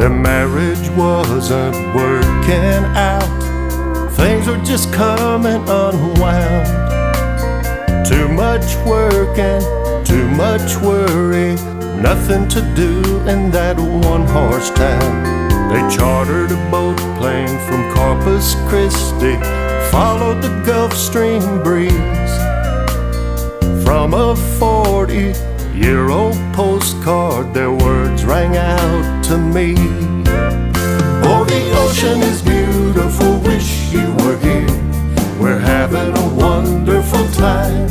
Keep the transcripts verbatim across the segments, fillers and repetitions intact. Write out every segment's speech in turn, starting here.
Their marriage wasn't working out. Things were just coming unwound. Too much work and too much worry, nothing to do in that one-horse town. They chartered a boat plane from Corpus Christi, followed the Gulf Stream breeze. From a forty-year-old postcard, their words rang out to me. Oh, the ocean is beautiful, wish you were here. We're having a wonderful time.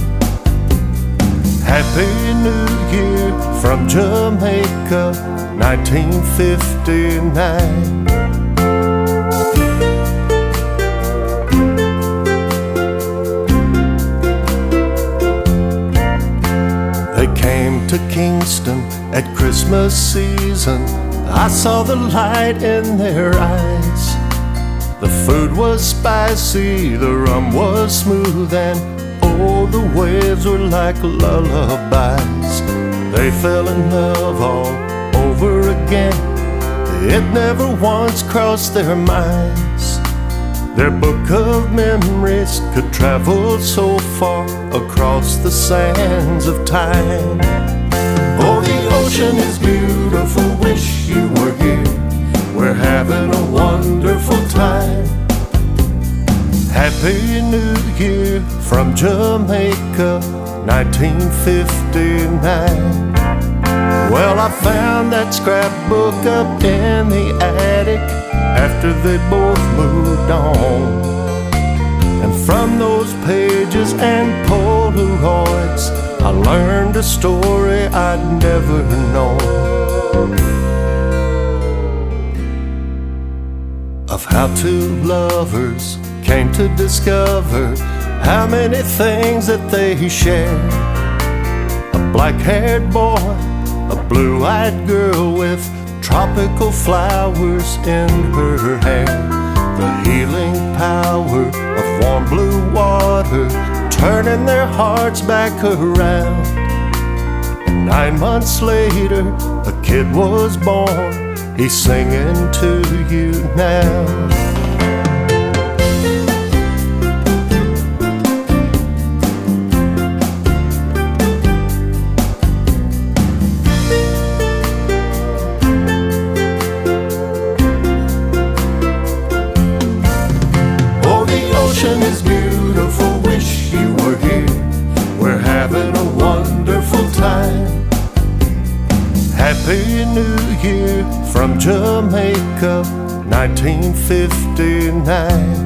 Happy New Year from Jamaica, nineteen fifty-nine. They came to Kingston at Christmas season. I saw the light in their eyes. The food was spicy, the rum was smooth, and oh, the waves were like lullabies. They fell in love all over again. It never once crossed their minds. Their book of memories could travel so far across the sands of time. Oh, the ocean is beautiful, wish you were here. We're having a wonderful time. Happy New Year from Jamaica, nineteen fifty-nine. Well, I found that scrapbook up in the attic after they both moved on. And from those pages and Polaroids, I learned a story I'd never known, of how two lovers came to discover how many things that they shared. A black-haired boy, a blue-eyed girl with tropical flowers in her hair. The healing power of warm blue water turning their hearts back around. And nine months later, a kid was born. He's singing to you now. Is beautiful, wish you were here. We're having a wonderful time. Happy New Year from Jamaica, nineteen fifty-nine.